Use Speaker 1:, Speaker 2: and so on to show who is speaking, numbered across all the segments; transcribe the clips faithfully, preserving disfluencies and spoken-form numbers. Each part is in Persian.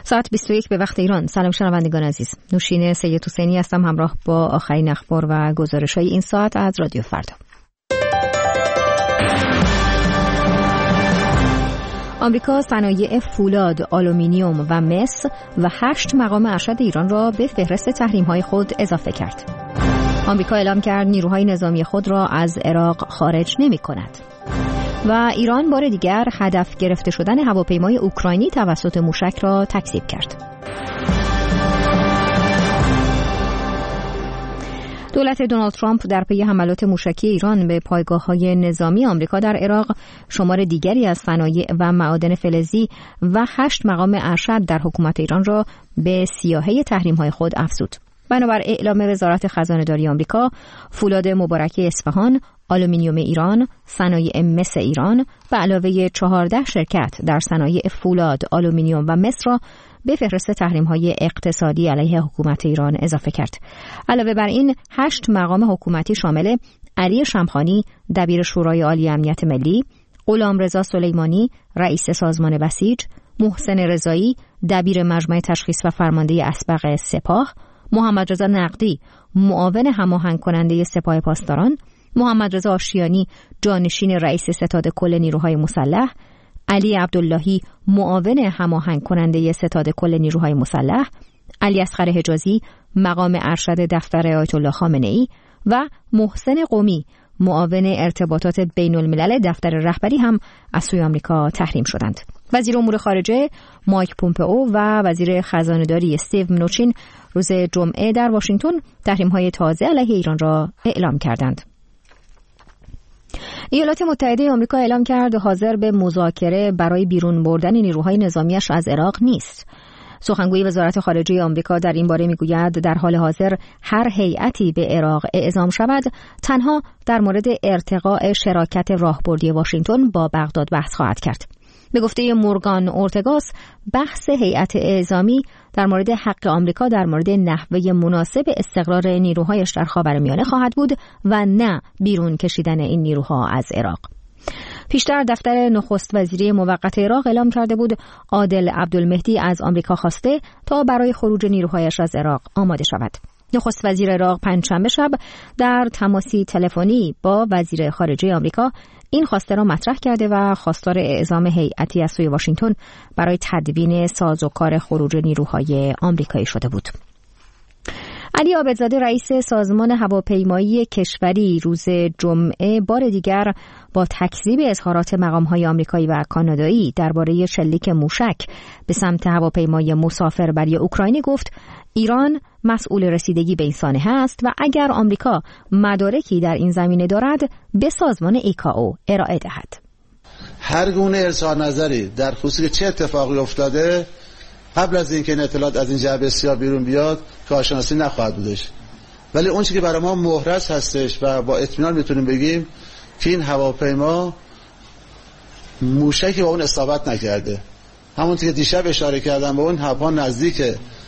Speaker 1: ساعت بیست و یک به وقت ایران. سلام شنوندگان عزیز، نوشین سید حسینی هستم همراه با آخرین اخبار و گزارش‌های این ساعت از رادیو فردا. آمریکا صنایع فولاد، آلومینیوم و مس و هشت مقام ارشد ایران را به فهرست تحریم‌های خود اضافه کرد. آمریکا اعلام کرد نیروهای نظامی خود را از عراق خارج نمی‌کند. و ایران بار دیگر هدف گرفته شدن هواپیمای اوکراینی توسط موشک را تکذیب کرد. دولت دونالد ترامپ در پی حملات موشکی ایران به پایگاه‌های نظامی آمریکا در عراق شمار دیگری از صنایع و معادن فلزی و هشت مقام ارشد در حکومت ایران را به سیاهه تحریم‌های خود افزود. بنابر اعلام وزارت خزانه‌داری آمریکا، فولاد مبارکه اصفهان، آلومینیوم ایران، صنایع مس ایران به علاوه چهارده شرکت در صنایع فولاد، آلومینیوم و مس را به فهرست تحریم‌های اقتصادی علیه حکومت ایران اضافه کرد. علاوه بر این، هشت مقام حکومتی شامل علی شمخانی، دبیر شورای عالی امنیت ملی، غلامرضا سلیمانی، رئیس سازمان بسیج، محسن رضایی، دبیر مجمع تشخیص و فرمانده اسبق سپاه، محمد رضا نقدی، معاون هماهنگ کننده سپاه پاسداران، محمد رضا آشیانی، جانشین رئیس ستاد کل نیروهای مسلح، علی عبداللهی، معاون هماهنگ کننده ستاد کل نیروهای مسلح، علی اصغر حجازی، مقام ارشد دفتر آیت الله خامنه‌ای و محسن قمی، معاون ارتباطات بین الملل دفتر رهبری هم از سوی آمریکا تحریم شدند. وزیر امور خارجه مایک پومپئو و وزیر خزانه‌داری استیو منوچین روز جمعه در واشنگتن تحریم‌های تازه علیه ایران را اعلام کردند. ایالات متحده آمریکا اعلام کرد حاضر به مذاکره برای بیرون بردن نیروهای نظامیش از عراق نیست. سخنگوی وزارت خارجه آمریکا در این باره میگوید در حال حاضر هر هیئتی به عراق اعزام شود تنها در مورد ارتقاء شراکت راهبردی واشنگتن با بغداد بحث خواهد کرد. به گفته مورگان اورتگاس، بحث هیئت اعزامی در مورد حق آمریکا در مورد نحوه مناسب استقرار نیروهایش در خاورمیانه خواهد بود و نه بیرون کشیدن این نیروها از عراق. پیشتر دفتر نخست وزیری موقت عراق اعلام کرده بود عادل عبدالمهدی از آمریکا خواسته تا برای خروج نیروهایش از عراق آماده شود. نخست وزیر عراق پنجشنبه شب در تماسی تلفنی با وزیر خارجه آمریکا این خواسته را مطرح کرده و خواستار اعزام هیئتی از سوی واشنگتن برای تدوین سازوکار خروج نیروهای آمریکایی شده بود. علی عابدزاده رئیس سازمان هواپیمایی کشوری روز جمعه بار دیگر با تکذیب اظهارات مقام‌های آمریکایی و کانادایی درباره شلیک موشک به سمت هواپیمای مسافربری اوکراینی گفت ایران مسئول رسیدگی به این سانحه است و اگر آمریکا مدارکی در این زمینه دارد به سازمان ایکائو ارائه دهد.
Speaker 2: هر گونه ارسال نظری در خصوص چه اتفاقی افتاده قبل از اینکه این اطلاعات از این جعبه سیاه بیرون بیاد کارشناسی نخواهد بودش، ولی اون چیزی که برای ما محرز هستش و با اطمینان میتونیم بگیم که این هواپیما موشکی با اون اصابت نکرده. همونطور که دیشب اشاره کردم به اون هواپیما نزدیک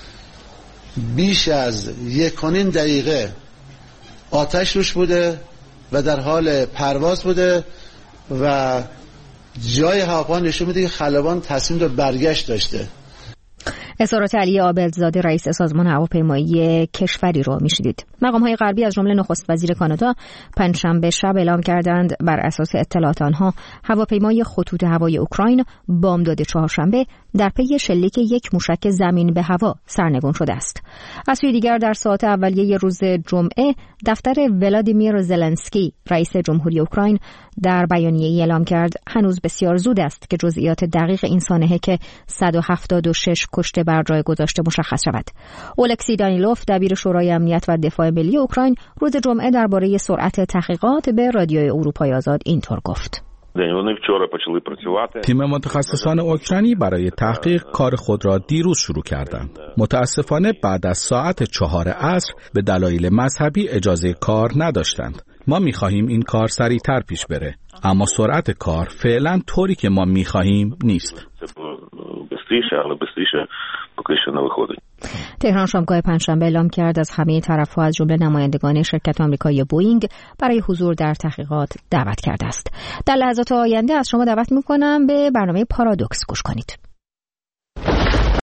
Speaker 2: بیش از یک و نیم دقیقه آتش روش بوده و در حال پرواز بوده و جای هواپیما نشون میده که خلبان تصمیم به برگشت داشته.
Speaker 1: اظهارات علی عابدزاده رئیس سازمان هواپیمایی کشوری رو میشنیدید. مقام‌های غربی از جمله نخست وزیر کانادا پنجشنبه شب اعلام کردند بر اساس اطلاعات آنها هواپیمای خطوط هوایی اوکراین بامداد چهارشنبه در پی شلیک یک موشک زمین به هوا سرنگون شده است. از سوی دیگر در ساعات اولیه روز جمعه دفتر ولادیمیر زلنسکی رئیس جمهوری اوکراین در بیانیه‌ای اعلام کرد هنوز بسیار زود است که جزئیات دقیق این سانحه که صد و هفتاد و شش کشته بر جای گذاشته مشخص شود. اولکسی دانیلوف دبیر شورای امنیت و دفاع ملی اوکراین روز جمعه درباره سرعت تحقیقات به رادیوی اروپای آزاد اینطور گفت:
Speaker 3: تیم متخصصان اوکراینی برای تحقیق کار خود را دیروز شروع کردند. متاسفانه بعد از ساعت چهار عصر به دلایل مذهبی اجازه کار نداشتند. ما می‌خواهیم این کار سریع‌تر پیش بره، اما سرعت کار فعلا طوری که ما می‌خواهیم نیست.
Speaker 1: تهران شامگاه پنجشنبه اعلام کرد از همه طرف‌ها از جمله نمایندگان شرکت آمریکایی بوئینگ برای حضور در تحقیقات دعوت کرده است. در لحظات آینده از شما دعوت می‌کنم به برنامه پارادوکس گوش کنید.